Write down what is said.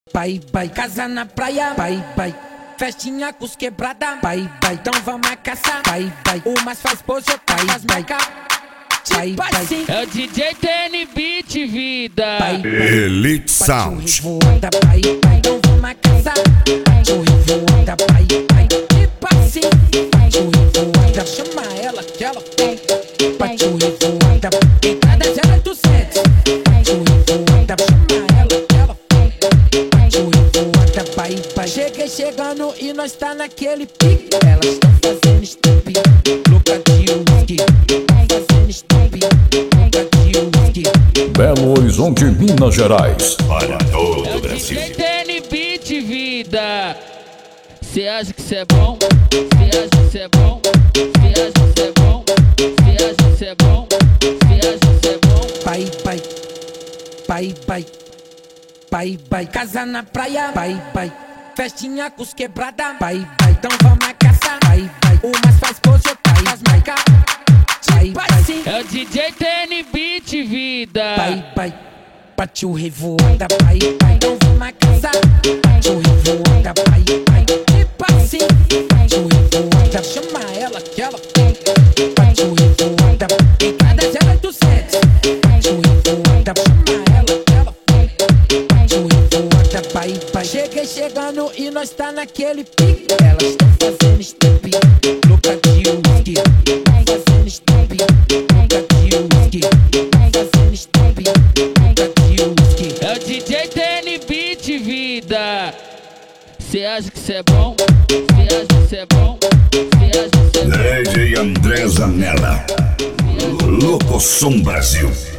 Pai, pai, casa na praia, pai, pai. Festinha com os quebrada, pai, pai. Então vamos caçar, pai, pai. Umas faz pose, pai, pai. Pai, pai. É o DJ TN Beat, vida. Pai, Elite Sound. Voada, pai, pai. Então vamos caçar. Voada, pai, pai. Tipo assim. Voada, chama ela que ela tem. Pachurri voada, entrada 0800. Voada, chama ela que ela tem. Voada, pai, pai. Cheguei chegando e nós tá naquele pique. Elas estão fazendo stop, louca de whisky. Fazendo stop, louca de whisky. Belo Horizonte, Minas Gerais. Para todo o É o Brasil. DJ TN Beat, vida. Cê acha que cê é bom? Cê acha que cê é bom? Cê acha que cê é bom? Cê acha que cê é bom? Cê acha que cê é bom? Pai, pai. Pai, pai. Pai, pai. Casa na praia, pai, pai. Festinha com os quebrada, pai, pai. Então vamos caçar, pai, pai. Umas faz pose, pai, faz marca. Pai, pai. É o DJ TN Beat, vida. Pai, pai. Pachurri voada, pai, pai. Então vamos caçar. Pachurri voada, pai, pai. Tipo assim. Pachurri voada, chama ela que ela tem. Pachurri voada, entrada 0800. Pachurri voada, chama ela que ela tem. Pachurri voada, pai, pai. Cheguei chegando e nós tá naquele pique. Elas estão fazendo stop, louca de whisky. Fazendo stop, louca de whisky. Fazendo stop, louca de whisky. É o DJ TN Beat, vida. Cê acha que cê é bom? Cê acha que cê é bom? Cê acha que cê é bom? DJ André Zanella. Locoção Brasil.